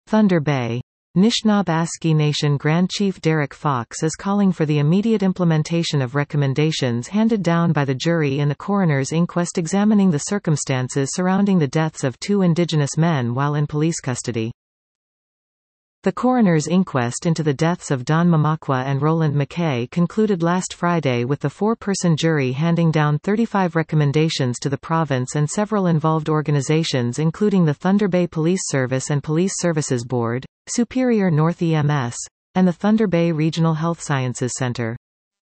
Thunder Bay. Nishnawbe Nation Grand Chief Derek Fox is calling for the immediate implementation of recommendations handed down by the jury in the coroner's inquest examining the circumstances surrounding the deaths of 2 Indigenous men while in police custody. The coroner's inquest into the deaths of Don Mamakwa and Roland McKay concluded last Friday with the 4-person jury handing down 35 recommendations to the province and several involved organizations including the Thunder Bay Police Service and Police Services Board, Superior North EMS, and the Thunder Bay Regional Health Sciences Center.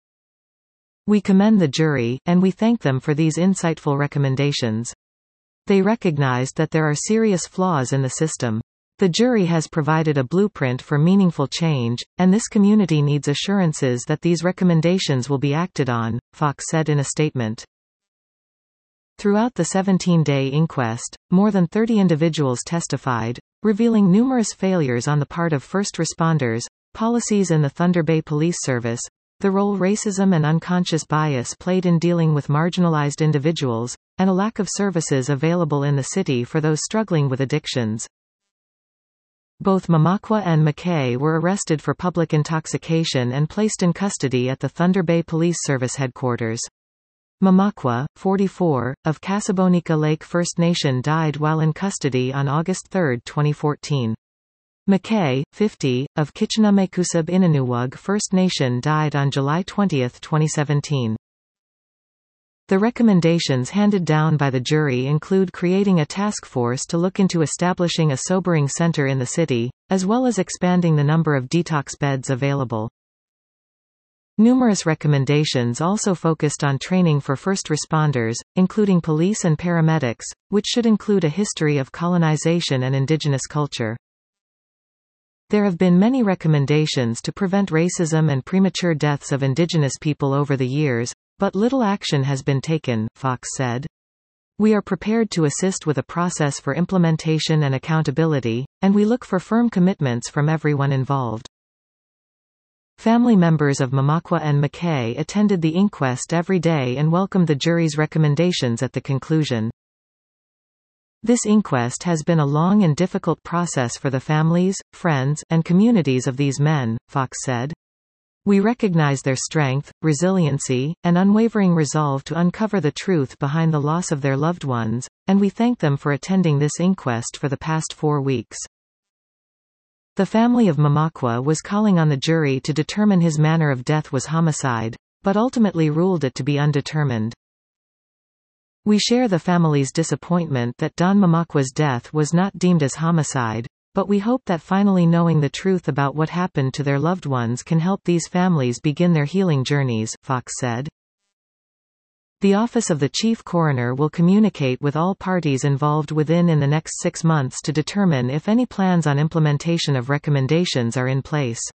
We commend the jury, and we thank them for these insightful recommendations. They recognized that there are serious flaws in the system. The jury has provided a blueprint for meaningful change, and this community needs assurances that these recommendations will be acted on, Fox said in a statement. Throughout the 17-day inquest, more than 30 individuals testified, revealing numerous failures on the part of first responders, policies in the Thunder Bay Police Service, the role racism and unconscious bias played in dealing with marginalized individuals, and a lack of services available in the city for those struggling with addictions. Both Mamakwa and McKay were arrested for public intoxication and placed in custody at the Thunder Bay Police Service headquarters. Mamakwa, 44, of Casabonica Lake First Nation died while in custody on August 3, 2014. McKay, 50, of Kitchenamekusab Inanuwug First Nation died on July 20, 2017. The recommendations handed down by the jury include creating a task force to look into establishing a sobering center in the city, as well as expanding the number of detox beds available. Numerous recommendations also focused on training for first responders, including police and paramedics, which should include a history of colonization and Indigenous culture. There have been many recommendations to prevent racism and premature deaths of Indigenous people over the years, but little action has been taken, Fox said. We are prepared to assist with a process for implementation and accountability, and we look for firm commitments from everyone involved. Family members of Mamakwa and McKay attended the inquest every day and welcomed the jury's recommendations at the conclusion. This inquest has been a long and difficult process for the families, friends, and communities of these men, Fox said. We recognize their strength, resiliency, and unwavering resolve to uncover the truth behind the loss of their loved ones, and we thank them for attending this inquest for the past 4 weeks. The family of Mamakwa was calling on the jury to determine his manner of death was homicide, but ultimately ruled it to be undetermined. We share the family's disappointment that Don Mamakwa's death was not deemed as homicide, but we hope that finally knowing the truth about what happened to their loved ones can help these families begin their healing journeys, Fox said. The Office of the Chief Coroner will communicate with all parties involved within the next 6 months to determine if any plans on implementation of recommendations are in place.